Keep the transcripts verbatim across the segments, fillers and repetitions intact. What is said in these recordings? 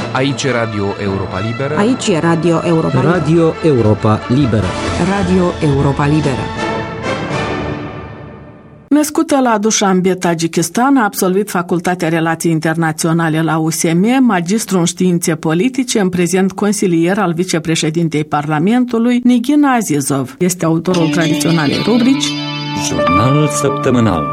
Aici e Radio Europa Liberă. Aici e Radio Europa Liberă. Radio Europa Liberă. Radio Europa Liberă. Născută la Dușanbe, Tajikistan, a absolvit Facultatea Relații Internaționale la U S M, magistru în științe politice, în prezent consilier al vicepreședintei Parlamentului, Nigina Azizov. Este autorul tradiționalei rubrici Jurnal săptămânal.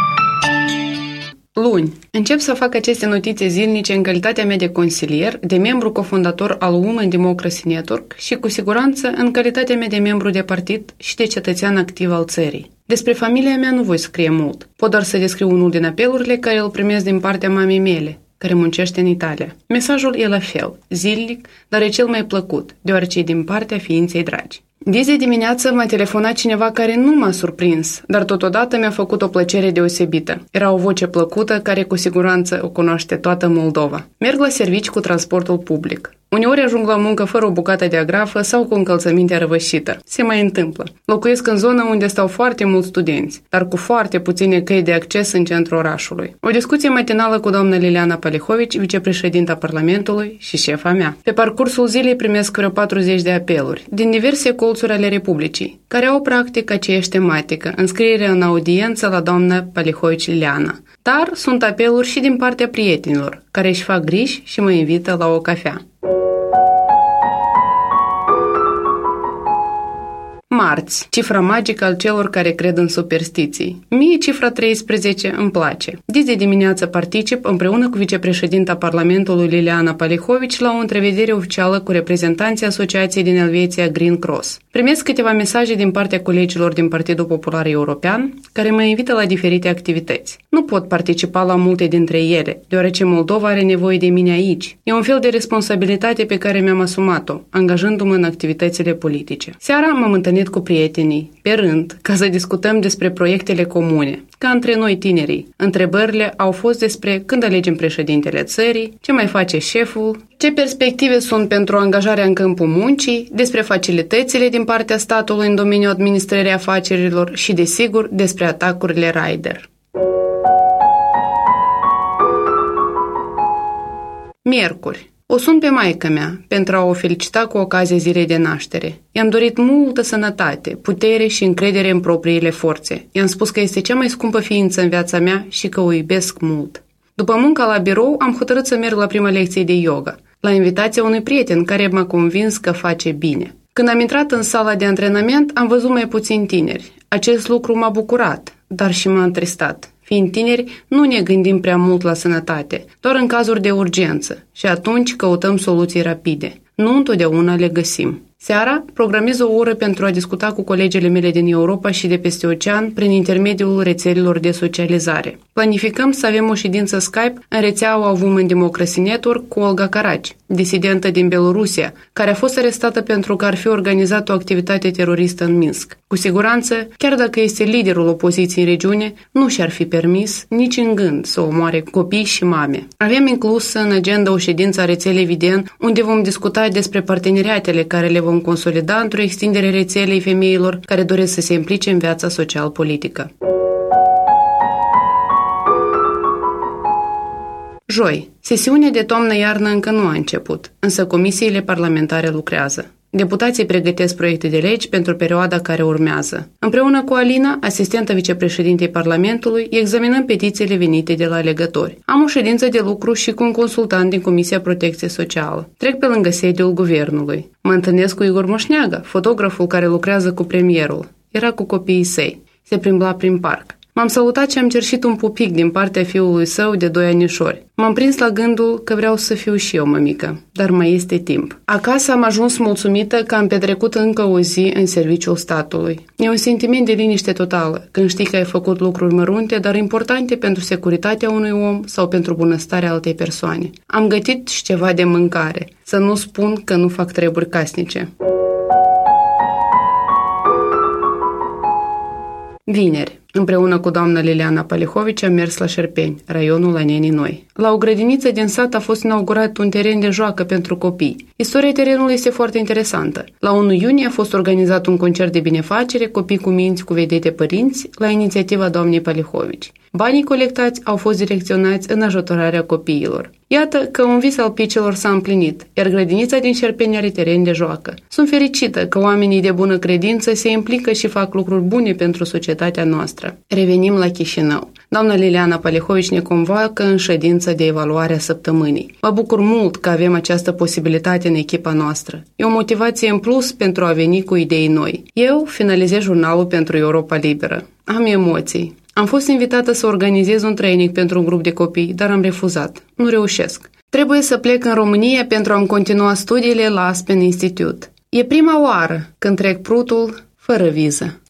Luni. Încep să fac aceste notițe zilnice în calitatea mea de consilier, de membru cofondator al Women Democracy Network și, cu siguranță, în calitatea mea de membru de partid și de cetățean activ al țării. Despre familia mea nu voi scrie mult. Pot doar să descriu unul din apelurile care îl primesc din partea mamei mele, care muncește în Italia. Mesajul e la fel, zilnic, dar e cel mai plăcut, deoarece e din partea ființei dragi. De zi dimineață m-a telefonat cineva care nu m-a surprins, dar totodată mi-a făcut o plăcere deosebită. Era o voce plăcută care cu siguranță o cunoaște toată Moldova. Merg la servici cu transportul public. Uneori ajung la muncă fără o bucată de agrafă sau cu încălțămintea răvășită. Se mai întâmplă. Locuiesc în zona unde stau foarte mulți studenți, dar cu foarte puține căi de acces în centrul orașului. O discuție matinală cu doamna Liliana Palihovici, vicepreședinta Parlamentului și șefa mea. Pe parcursul zilei primesc vreo patruzeci de apeluri, din diverse colțuri ale Republicii, care au practic aceeași tematică, înscrierea în audiență la doamna Palihovici Liliana. Dar sunt apeluri și din partea prietenilor, care își fac griji și mă invită la o cafea. Marți, cifra magică al celor care cred în superstiții. Mie cifra treisprezece îmi place. De zi dimineață particip împreună cu vicepreședinta Parlamentului Liliana Palihovici la o întrevedere oficială cu reprezentanții Asociației din Elveția Green Cross. Primesc câteva mesaje din partea colegilor din Partidul Popular European, care mă invită la diferite activități. Nu pot participa la multe dintre ele, deoarece Moldova are nevoie de mine aici. E un fel de responsabilitate pe care mi-am asumat-o, angajându-mă în activitățile politice. Seara m-am întâlnit cu prietenii, pe rând, ca să discutăm despre proiectele comune. Ca între noi tinerii, întrebările au fost despre când alegem președintele țării, ce mai face șeful, ce perspective sunt pentru angajarea în câmpul muncii, despre facilitățile din partea statului în domeniul administrării afacerilor și, desigur, despre atacurile Raider. Miercuri. O sun pe maică mea pentru a o felicita cu ocazia zilei de naștere. I-am dorit multă sănătate, putere și încredere în propriile forțe. I-am spus că este cea mai scumpă ființă în viața mea și că o iubesc mult. După munca la birou, am hotărât să merg la prima lecție de yoga, la invitația unui prieten care m-a convins că face bine. Când am intrat în sala de antrenament, am văzut mai puțini tineri. Acest lucru m-a bucurat, dar și m-a întristat. Fiind tineri, nu ne gândim prea mult la sănătate, doar în cazuri de urgență și atunci căutăm soluții rapide. Nu întotdeauna le găsim. Seara programez o oră pentru a discuta cu colegele mele din Europa și de peste ocean prin intermediul rețelelor de socializare. Planificăm să avem o ședință Skype în rețeaua Women Democracy Network cu Olga Caraci, disidentă din Belorusia, care a fost arestată pentru că ar fi organizat o activitate teroristă în Minsk. Cu siguranță, chiar dacă este liderul opoziției în regiune, nu și-ar fi permis nici în gând să omoare copii și mame. Avem inclus în agenda o ședință a rețelei Viden, unde vom discuta despre parteneriatele care le vom consolida într-o extindere rețelei femeilor care doresc să se implice în viața social-politică. Joi. Sesiunea de toamnă-iarnă încă nu a început, însă comisiile parlamentare lucrează. Deputații pregătesc proiecte de legi pentru perioada care urmează. Împreună cu Alina, asistentă vicepreședintei Parlamentului, examinăm petițiile venite de la alegători. Am o ședință de lucru și cu un consultant din Comisia Protecție Socială. Trec pe lângă sediul guvernului. Mă întâlnesc cu Igor Moșneagă, fotograful care lucrează cu premierul. Era cu copiii săi. Se plimbla prin parc. M-am salutat și am cerșit un pupic din partea fiului său de doi anișori. M-am prins la gândul că vreau să fiu și eu mămică, dar mai este timp. Acasă am ajuns mulțumită că am petrecut încă o zi în serviciul statului. E un sentiment de liniște totală, când știi că ai făcut lucruri mărunte, dar importante pentru securitatea unui om sau pentru bunăstarea altei persoane. Am gătit și ceva de mâncare, să nu spun că nu fac treburi casnice. Vineri. Împreună cu doamna Liliana Palihovici am mers la Șerpeni, raionul Anenii Noi. La o grădiniță din sat a fost inaugurat un teren de joacă pentru copii. Istoria terenului este foarte interesantă. La unu iunie a fost organizat un concert de binefacere Copii cu minți cu vedete părinți la inițiativa doamnei Palihovici. Banii colectați au fost direcționați în ajutorarea copiilor. Iată că un vis al picilor s-a împlinit, iar grădinița din Șerpeni are teren de joacă. Sunt fericită că oamenii de bună credință se implică și fac lucruri bune pentru societatea noastră. Revenim la Chișinău. Doamna Liliana Palihovici ne convoacă în ședință de evaluare a săptămânii. Mă bucur mult că avem această posibilitate în echipa noastră. E o motivație în plus pentru a veni cu idei noi. Eu finalizez jurnalul pentru Europa Liberă. Am emoții. Am fost invitată să organizez un training pentru un grup de copii, dar am refuzat. Nu reușesc. Trebuie să plec în România pentru a-mi continua studiile la Aspen Institute. E prima oară când trec prutul fără viză.